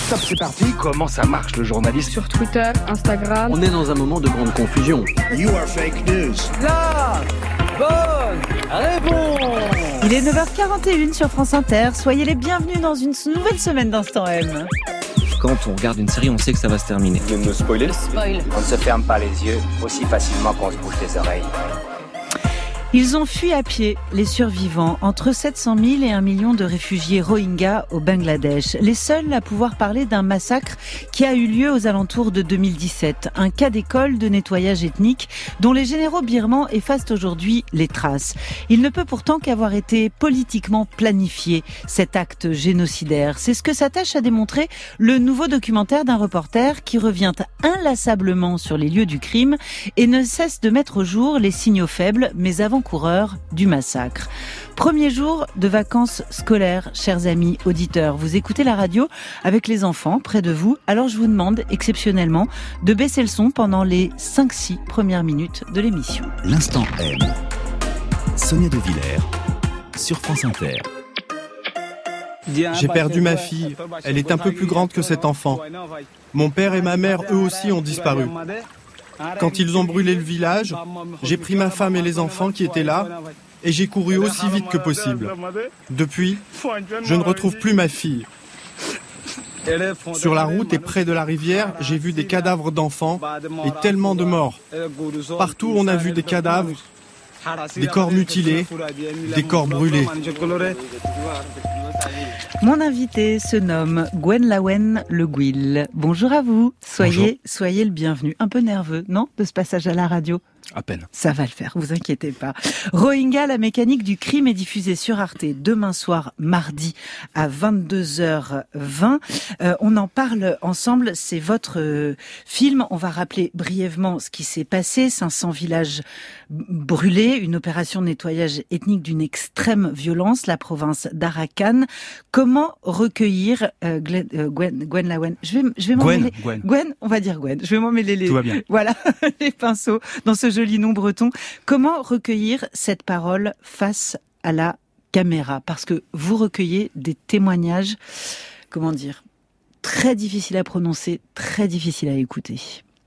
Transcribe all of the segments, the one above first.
Stop, c'est parti. Comment ça marche le journalisme? Sur Twitter, Instagram. On est dans un moment de grande confusion. You are fake news. La bonne réponse. Il est 9h41 sur France Inter. Soyez les bienvenus dans une nouvelle semaine d'Instant M. Quand on regarde une série, on sait que ça va se terminer. Vous me spoiler? On ne se ferme pas les yeux aussi facilement qu'on se bouche les oreilles. Ils ont fui à pied, les survivants, entre 700 000 et 1 million de réfugiés Rohingyas au Bangladesh. Les seuls à pouvoir parler d'un massacre qui a eu lieu aux alentours de 2017. Un cas d'école de nettoyage ethnique dont les généraux birmans effacent aujourd'hui les traces. Il ne peut pourtant qu'avoir été politiquement planifié, cet acte génocidaire. C'est ce que s'attache à démontrer le nouveau documentaire d'un reporter qui revient inlassablement sur les lieux du crime et ne cesse de mettre au jour les signaux faibles, mais avant-coureurs du massacre. Premier jour de vacances scolaires, chers amis auditeurs. Vous écoutez la radio avec les enfants près de vous. Alors je vous demande exceptionnellement de baisser le son pendant les 5-6 premières minutes de l'émission. L'Instant M. Sonia De Villers sur France Inter. J'ai perdu ma fille. Elle est un peu plus grande que cet enfant. Mon père et ma mère, eux aussi, ont disparu. Quand ils ont brûlé le village, j'ai pris ma femme et les enfants qui étaient là et j'ai couru aussi vite que possible. Depuis, je ne retrouve plus ma fille. Sur la route et près de la rivière, j'ai vu des cadavres d'enfants et tellement de morts. Partout, on a vu des cadavres, des corps mutilés, des corps brûlés. Mon invité se nomme Gwen Lawen Le Gouil. Bonjour à vous. Soyez le bienvenu. Un peu nerveux, non, de ce passage à la radio? À peine. Ça va le faire, vous inquiétez pas. Rohingya, la mécanique du crime est diffusée sur Arte demain soir, mardi, à 22h20. On en parle ensemble, c'est votre film. On va rappeler brièvement ce qui s'est passé. 500 villages brûlés, une opération de nettoyage ethnique d'une extrême violence, la province d'Arakan. Comment recueillir Gwen Lawen? Je vais m'en mêler. Gwen, on va dire Gwen. Je vais m'en mêler les. Tout va bien. Voilà, les pinceaux dans ce joli nom breton. Comment recueillir cette parole face à la caméra? Parce que vous recueillez des témoignages, comment dire, très difficiles à prononcer, très difficiles à écouter.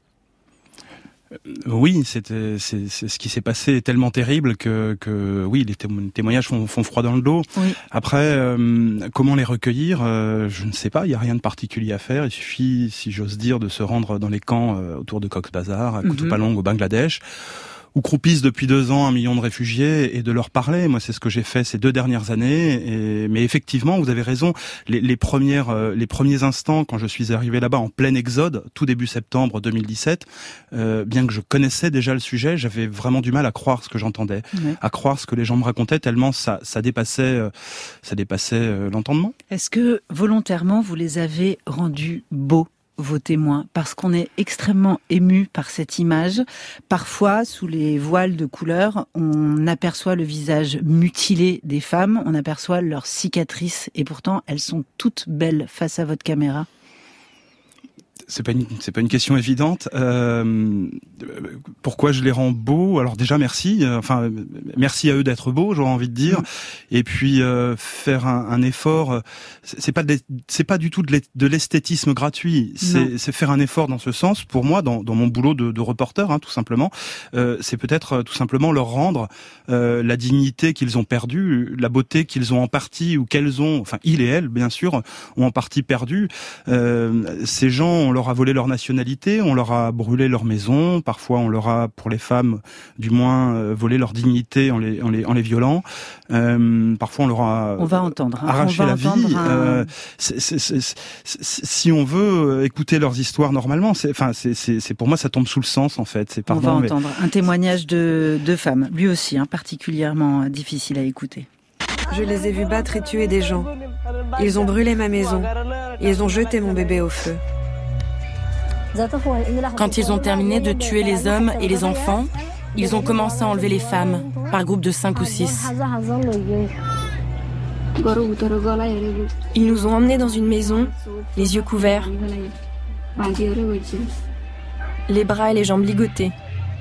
Oui, c'est ce qui s'est passé est tellement terrible que oui, les témoignages font froid dans le dos. Oui. Après, comment les recueillir, je ne sais pas. Il y a rien de particulier à faire. Il suffit, si j'ose dire, de se rendre dans les camps autour de Cox's Bazar, à Kutupalong au Bangladesh, où croupissent depuis 2 ans 1 million de réfugiés, et de leur parler. Moi, c'est ce que j'ai fait ces 2 dernières années. Mais effectivement, vous avez raison. Les premiers instants, quand je suis arrivé là-bas en plein exode, tout début septembre 2017, bien que je connaissais déjà le sujet, j'avais vraiment du mal à croire ce que j'entendais, à croire ce que les gens me racontaient, tellement ça dépassait l'entendement. Est-ce que volontairement vous les avez rendus beaux, vos témoins, parce qu'on est extrêmement ému par cette image? Parfois, sous les voiles de couleur, on aperçoit le visage mutilé des femmes, on aperçoit leurs cicatrices, et pourtant elles sont toutes belles face à votre caméra. C'est pas une question évidente. Pourquoi je les rends beaux? Alors déjà merci. Merci à eux d'être beaux, j'aurais envie de dire. Et puis faire un effort. C'est pas du tout de l'esthétisme gratuit. C'est faire un effort dans ce sens. Pour moi, dans mon boulot de reporter, tout simplement, c'est peut-être tout simplement leur rendre la dignité qu'ils ont perdue, la beauté qu'ils ont en partie ou qu'elles ont. Enfin, il et elle, bien sûr, ont en partie perdu. Ces gens, on leur a volé leur nationalité, on leur a brûlé leur maison, parfois on leur a, pour les femmes du moins, volé leur dignité en les violant, parfois on leur a arraché la vie. Si on veut écouter leurs histoires normalement, c'est pour moi ça tombe sous le sens en fait. On va entendre un témoignage de femmes, lui aussi particulièrement difficile à écouter. Je les ai vus battre et tuer des gens. Ils ont brûlé ma maison. Ils ont jeté mon bébé au feu. Quand ils ont terminé de tuer les hommes et les enfants, ils ont commencé à enlever les femmes, par groupe de 5 ou 6. Ils nous ont emmenés dans une maison, les yeux couverts, les bras et les jambes ligotés.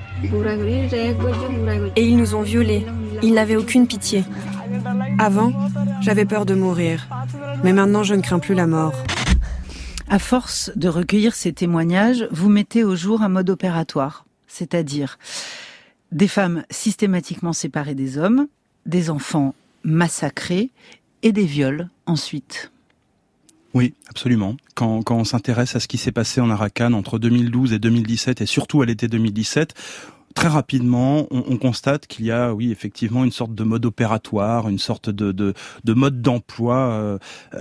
Et ils nous ont violés. Ils n'avaient aucune pitié. Avant, j'avais peur de mourir. Mais maintenant, je ne crains plus la mort. À force de recueillir ces témoignages, vous mettez au jour un mode opératoire, c'est-à-dire des femmes systématiquement séparées des hommes, des enfants massacrés et des viols ensuite. Oui, absolument. Quand on s'intéresse à ce qui s'est passé en Arakan entre 2012 et 2017, et surtout à l'été 2017, très rapidement, on constate qu'il y a, oui, effectivement, une sorte de mode opératoire, une sorte de mode d'emploi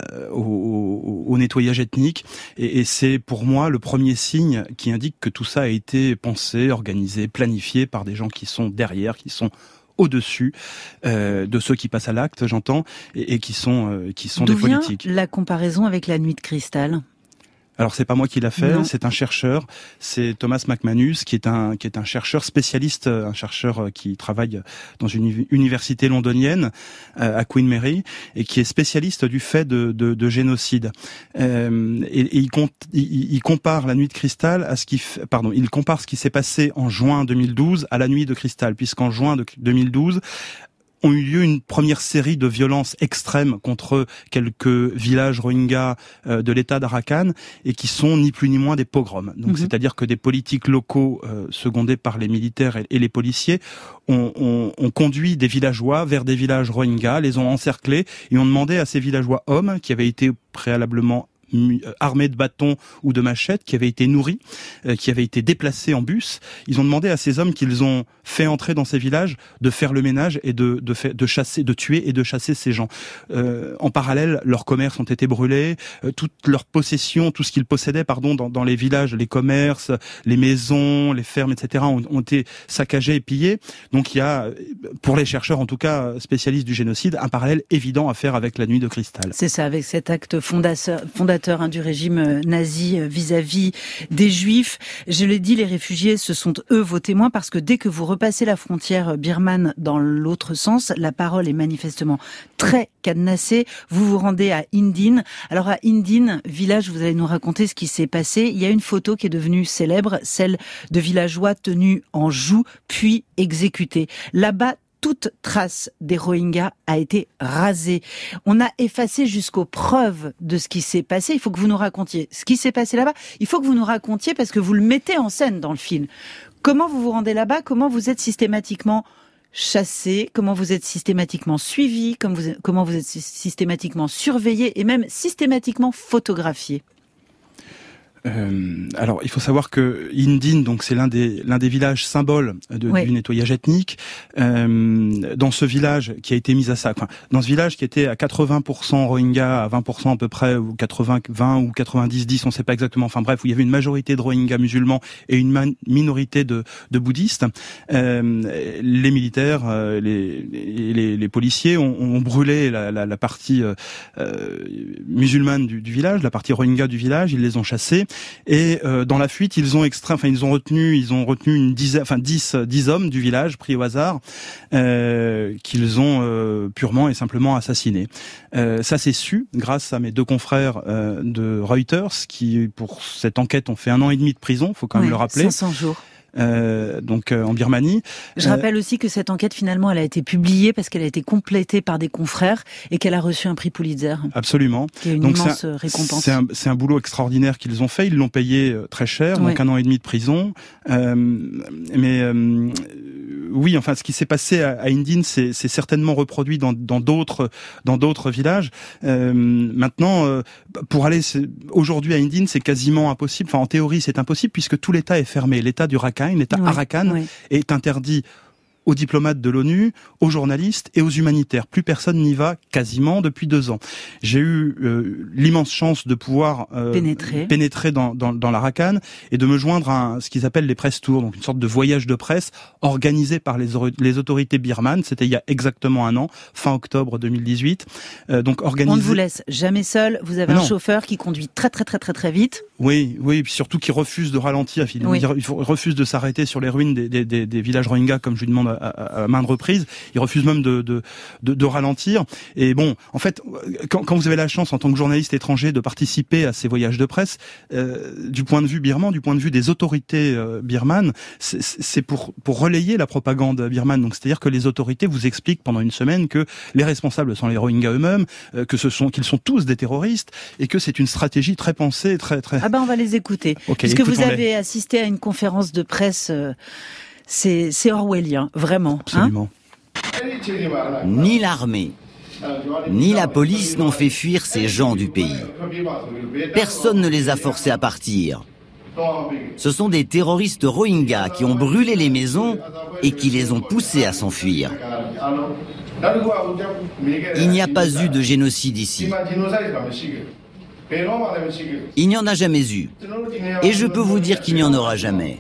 au nettoyage ethnique. Et c'est pour moi le premier signe qui indique que tout ça a été pensé, organisé, planifié par des gens qui sont derrière, qui sont au-dessus de ceux qui passent à l'acte, j'entends, et qui sont des politiques. D'où vient la comparaison avec la nuit de cristal ? Alors c'est pas moi qui l'a fait, non. C'est un chercheur, c'est Thomas McManus qui est un chercheur spécialiste, un chercheur qui travaille dans une université londonienne à Queen Mary et qui est spécialiste du fait de génocide. Et il compare la nuit de cristal à il compare ce qui s'est passé en juin 2012 à la nuit de cristal, puisqu'en juin 2012 ont eu lieu une première série de violences extrêmes contre quelques villages rohingyas de l'état d'Arakan et qui sont ni plus ni moins des pogroms. Donc c'est-à-dire que des politiques locaux secondés par les militaires et les policiers ont conduit des villageois vers des villages rohingyas, les ont encerclés et ont demandé à ces villageois hommes qui avaient été préalablement armés de bâtons ou de machettes, qui avaient été nourris, qui avaient été déplacés en bus. Ils ont demandé à ces hommes qu'ils ont fait entrer dans ces villages de faire le ménage et de chasser, de tuer et de chasser ces gens. En parallèle, leurs commerces ont été brûlés, toutes leurs possessions, tout ce qu'ils possédaient, dans les villages, les commerces, les maisons, les fermes, etc., ont été saccagés et pillés. Donc il y a, pour les chercheurs en tout cas spécialistes du génocide, un parallèle évident à faire avec la nuit de cristal. C'est ça, avec cet acte fondateur du régime nazi vis-à-vis des Juifs. Je l'ai dit, les réfugiés, ce sont eux vos témoins, parce que dès que vous repassez la frontière birmane dans l'autre sens, la parole est manifestement très cadenassée. Vous vous rendez à Indin. Alors à Indin, village, vous allez nous raconter ce qui s'est passé. Il y a une photo qui est devenue célèbre, celle de villageois tenus en joue, puis exécutés. Là-bas, toute trace des Rohingyas a été rasée. On a effacé jusqu'aux preuves de ce qui s'est passé. Il faut que vous nous racontiez ce qui s'est passé là-bas. Il faut que vous nous racontiez, parce que vous le mettez en scène dans le film. Comment vous vous rendez là-bas ? Comment vous êtes systématiquement chassé ? Comment vous êtes systématiquement suivi ? Comment vous êtes systématiquement surveillé et même systématiquement photographié ? Alors, il faut savoir que Indin, donc c'est l'un des villages symboles du nettoyage ethnique. Dans ce village qui a été mis à sac, dans ce village qui était à 80% Rohingyas, à 20% à peu près, ou 20 ou 90-10, on ne sait pas exactement. Enfin bref, où il y avait une majorité de Rohingyas musulmans et une minorité de bouddhistes. Les militaires, les policiers ont brûlé la partie musulmane du village, la partie Rohingya du village. Ils les ont chassés. Et dans la fuite, ils ont retenu 10 hommes du village pris au hasard qu'ils ont purement et simplement assassinés. Ça c'est su grâce à mes deux confrères de Reuters qui, pour cette enquête, ont fait 1 an et demi de prison, faut quand même le rappeler. 500 jours. En Birmanie. Je rappelle aussi que cette enquête, finalement, elle a été publiée parce qu'elle a été complétée par des confrères et qu'elle a reçu un prix Pulitzer. Absolument. Qui est une immense récompense. C'est un boulot extraordinaire qu'ils ont fait. Ils l'ont payé très cher, donc 1 an et demi de prison. Oui, enfin, ce qui s'est passé à Indin, c'est certainement reproduit dans d'autres villages. Maintenant, pour aller aujourd'hui à Indin, c'est quasiment impossible. Enfin, en théorie, c'est impossible puisque tout l'État est fermé. L'État du Rakhine, l'État Arakan, est interdit aux diplomates de l'ONU, aux journalistes et aux humanitaires. Plus personne n'y va quasiment depuis 2 ans. J'ai eu l'immense chance de pouvoir pénétrer dans l'Arakan et de me joindre à ce qu'ils appellent les press tours, donc une sorte de voyage de presse organisé par les autorités birmanes. C'était il y a exactement 1 an, fin octobre 2018. Donc organisé. On ne vous laisse jamais seul. Vous avez un chauffeur qui conduit très vite. Oui, et puis surtout qui refuse de ralentir. Il refuse de s'arrêter sur les ruines des villages Rohingyas, comme je lui demande demande à maintes reprises. Ils refusent même de ralentir. Et bon, en fait, quand vous avez la chance en tant que journaliste étranger de participer à ces voyages de presse, du point de vue birman, du point de vue des autorités birmanes, c'est pour relayer la propagande birmane. Donc c'est-à-dire que les autorités vous expliquent pendant une semaine que les responsables sont les Rohingyas eux-mêmes, qu'ils sont tous des terroristes et que c'est une stratégie très pensée, très. Ah ben on va les écouter. Okay, puisque vous avez assisté à une conférence de presse, c'est orwellien, vraiment. Absolument. Ni l'armée, ni la police n'ont fait fuir ces gens du pays. Personne ne les a forcés à partir. Ce sont des terroristes Rohingyas qui ont brûlé les maisons et qui les ont poussés à s'enfuir. Il n'y a pas eu de génocide ici. Il n'y en a jamais eu. Et je peux vous dire qu'il n'y en aura jamais.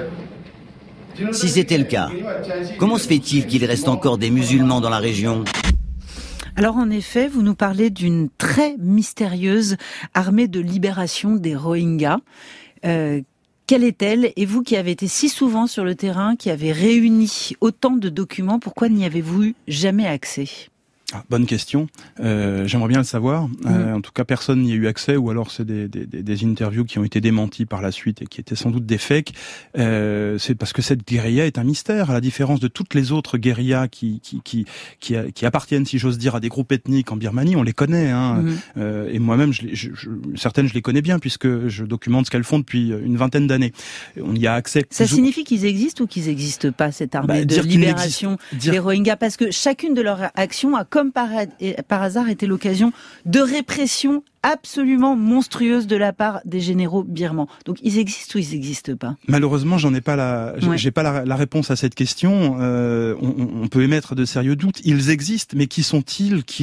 Si c'était le cas, comment se fait-il qu'il reste encore des musulmans dans la région ? Alors en effet, vous nous parlez d'une très mystérieuse armée de libération des Rohingyas. Quelle est-elle ? Et vous qui avez été si souvent sur le terrain, qui avez réuni autant de documents, pourquoi n'y avez-vous eu jamais accès ? Bonne question. J'aimerais bien le savoir. En tout cas, personne n'y a eu accès, ou alors c'est des interviews qui ont été démenties par la suite et qui étaient sans doute des fakes. C'est parce que cette guérilla est un mystère, à la différence de toutes les autres guérillas qui appartiennent, si j'ose dire, à des groupes ethniques en Birmanie. On les connaît, et moi-même, certaines je les connais bien puisque je documente ce qu'elles font depuis une vingtaine d'années. On y a accès. Ça signifie qu'ils existent ou qu'ils n'existent pas, cette armée de libération des Rohingyas, parce que chacune de leurs actions a comme par hasard été l'occasion de répression absolument monstrueuse de la part des généraux birmans. Donc ils existent ou ils n'existent pas ? Malheureusement, j'ai pas la réponse à cette question. On peut émettre de sérieux doutes. Ils existent, mais qui sont-ils qui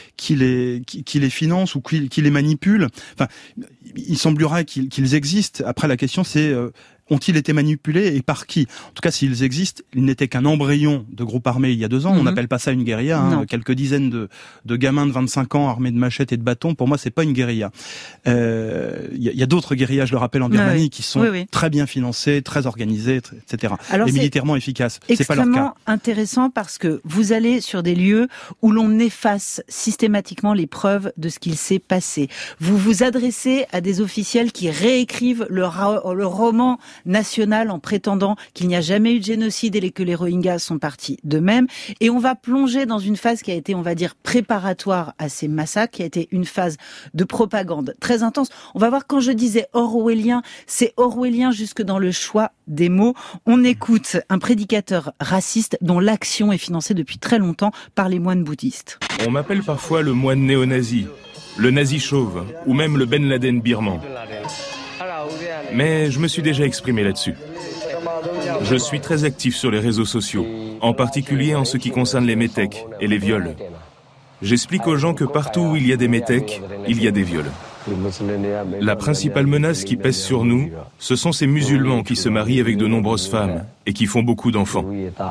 les financent ou qui les manipulent ? Enfin, il semblerait qu'ils existent. Après, la question c'est ont-ils été manipulés et par qui ? En tout cas, s'ils existent, ils n'étaient qu'un embryon de groupe armé il y a 2 ans. On n'appelle pas ça une guérilla. Quelques dizaines de gamins de 25 ans armés de machettes et de bâtons, pour moi, c'est pas une guérilla. Il y a d'autres guérillas, je le rappelle, en Birmanie, qui sont très bien financées, très organisées, etc. Alors, et militairement efficaces. C'est pas leur cas. Extrêmement intéressant parce que vous allez sur des lieux où l'on efface systématiquement les preuves de ce qu'il s'est passé. Vous vous adressez à des officiels qui réécrivent le roman national en prétendant qu'il n'y a jamais eu de génocide et que les Rohingyas sont partis d'eux-mêmes. Et on va plonger dans une phase qui a été, on va dire, préparatoire à ces massacres, qui a été une phase de propagande très intense. On va voir, quand je disais orwellien, c'est orwellien jusque dans le choix des mots. On écoute un prédicateur raciste dont l'action est financée depuis très longtemps par les moines bouddhistes. On m'appelle parfois le moine néo-nazi, le nazi chauve, ou même le Ben Laden birman. Mais je me suis déjà exprimé là-dessus. Je suis très actif sur les réseaux sociaux, en particulier en ce qui concerne les métèques et les viols. J'explique aux gens que partout où il y a des métèques, il y a des viols. La principale menace qui pèse sur nous, ce sont ces musulmans qui se marient avec de nombreuses femmes et qui font beaucoup d'enfants.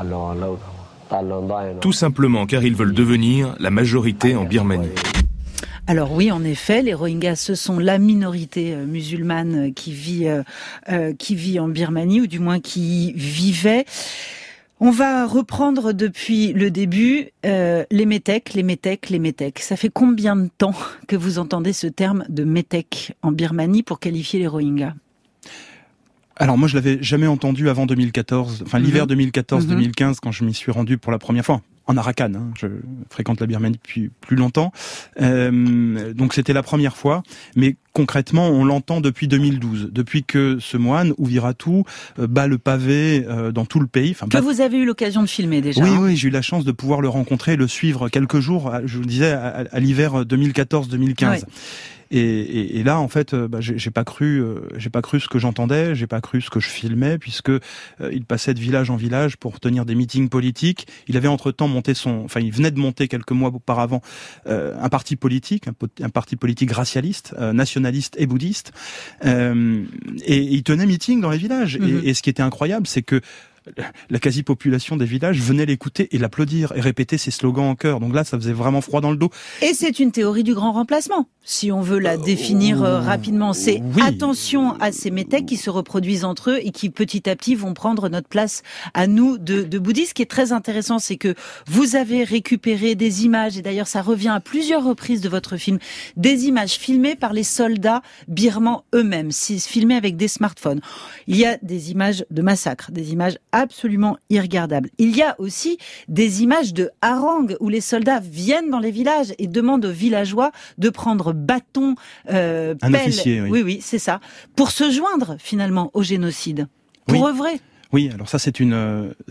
Tout simplement car ils veulent devenir la majorité en Birmanie. Alors oui, en effet, les Rohingyas, ce sont la minorité musulmane qui vit en Birmanie, ou du moins qui y vivait. On va reprendre depuis le début les métèques. Ça fait combien de temps que vous entendez ce terme de métèque en Birmanie pour qualifier les Rohingyas ? Alors moi, je l'avais jamais entendu avant 2014, l'hiver 2014-2015, quand je m'y suis rendu pour la première fois. En Arakan, je fréquente la Birmanie depuis plus longtemps, donc c'était la première fois, mais concrètement on l'entend depuis 2012, depuis que ce moine, Uviratu, bat le pavé dans tout le pays. Vous avez eu l'occasion de filmer déjà. Oui, j'ai eu la chance de pouvoir le rencontrer, le suivre quelques jours, je vous disais, à l'hiver 2014-2015. Ouais. Et là, en fait, j'ai pas cru ce que j'entendais, j'ai pas cru ce que je filmais, puisque il passait de village en village pour tenir des meetings politiques. Il avait entre-temps il venait de monter quelques mois auparavant un parti politique racialiste, nationaliste et bouddhiste, et il tenait meeting dans les villages. Et ce qui était incroyable, c'est que la quasi-population des villages venait l'écouter et l'applaudir et répéter ses slogans en chœur. Donc là, ça faisait vraiment froid dans le dos. Et c'est une théorie du grand remplacement, si on veut la définir rapidement. C'est attention à ces métèques qui se reproduisent entre eux et qui petit à petit vont prendre notre place à nous de bouddhistes. Ce qui est très intéressant, c'est que vous avez récupéré des images, et d'ailleurs ça revient à plusieurs reprises de votre film, des images filmées par les soldats birmans eux-mêmes, filmées avec des smartphones. Il y a des images de massacres, des images absolument irregardables. Il y a aussi des images de harangues où les soldats viennent dans les villages et demandent aux villageois de prendre bâton, pelle. Un officier, oui. Oui, c'est ça. Pour se joindre finalement au génocide. Pour œuvrer. Oui, alors c'est une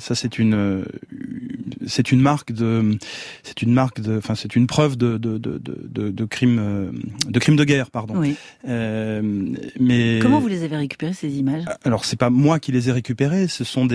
preuve de crime de guerre, pardon. Oui. Mais comment vous les avez récupérées, ces images? Alors c'est pas moi qui les ai récupérées, ce sont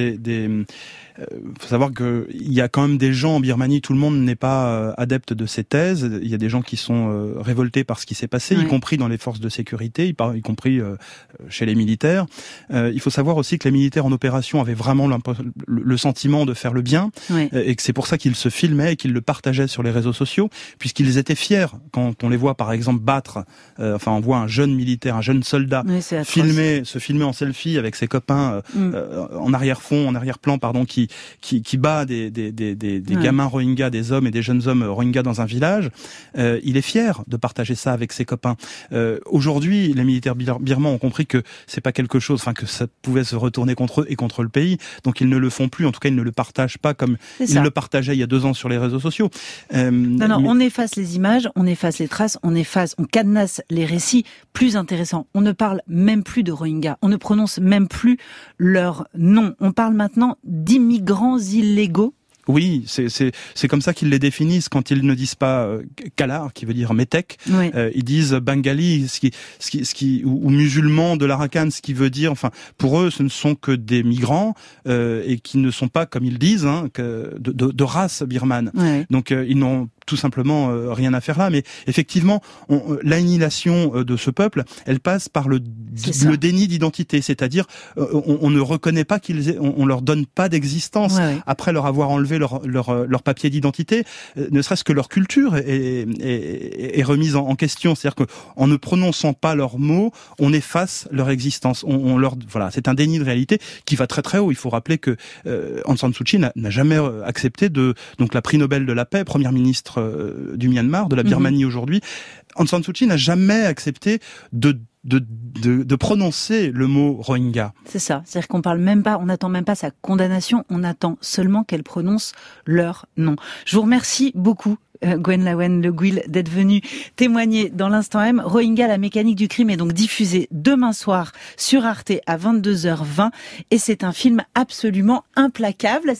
faut savoir que il y a quand même des gens en Birmanie, tout le monde n'est pas adepte de ces thèses. Il y a des gens qui sont révoltés par ce qui s'est passé, y compris dans les forces de sécurité, y compris chez les militaires. Il faut savoir aussi que les militaires en opération avaient vraiment le sentiment de faire le bien, et que c'est pour ça qu'ils se filmaient et qu'ils le partageaient sur les réseaux sociaux, puisqu'ils étaient fiers quand on les voit par exemple battre. On voit un jeune militaire, un jeune soldat se filmer en selfie avec ses copains en arrière-plan, qui bat des gamins Rohingyas, des hommes et des jeunes hommes Rohingyas dans un village. Il est fier de partager ça avec ses copains. Aujourd'hui, les militaires birmans ont compris que c'est pas quelque chose, que ça pouvait se retourner contre eux et contre le pays. Donc ils ne le font plus. En tout cas, ils ne le partagent pas comme ils le partageaient il y a 2 ans sur les réseaux sociaux. On efface les images, on efface les traces, on cadenasse les récits. Plus intéressant, on ne parle même plus de Rohingyas. On ne prononce même plus leur nom. On parle maintenant d'immigrants illégaux. Oui, c'est comme ça qu'ils les définissent quand ils ne disent pas Kalar, qui veut dire métèque. Ils disent Bengali, ou musulmans de l'Arakan, ce qui veut dire, pour eux, ce ne sont que des migrants et qui ne sont pas, comme ils disent, de race birmane. Donc ils n'ont tout simplement rien à faire là, mais effectivement, l'annihilation de ce peuple, elle passe par le déni d'identité, c'est-à-dire on ne reconnaît pas on leur donne pas d'existence après leur avoir enlevé leur papier d'identité, ne serait-ce que leur culture est remise en question, c'est-à-dire que en ne prononçant pas leurs mots, on efface leur existence. C'est un déni de réalité qui va très très haut. Il faut rappeler que Aung San Suu Kyi n'a jamais accepté donc la prix Nobel de la paix, première ministre du Myanmar, de la Birmanie aujourd'hui. Aung San Suu Kyi n'a jamais accepté de prononcer le mot Rohingya. C'est ça. C'est-à-dire qu'on parle même pas, on n'attend même pas sa condamnation, on attend seulement qu'elle prononce leur nom. Je vous remercie beaucoup, Gwen Lawen Le Gouil, d'être venu témoigner dans l'Instant M. Rohingya, la mécanique du crime est donc diffusé demain soir sur Arte à 22h20 et c'est un film absolument implacable.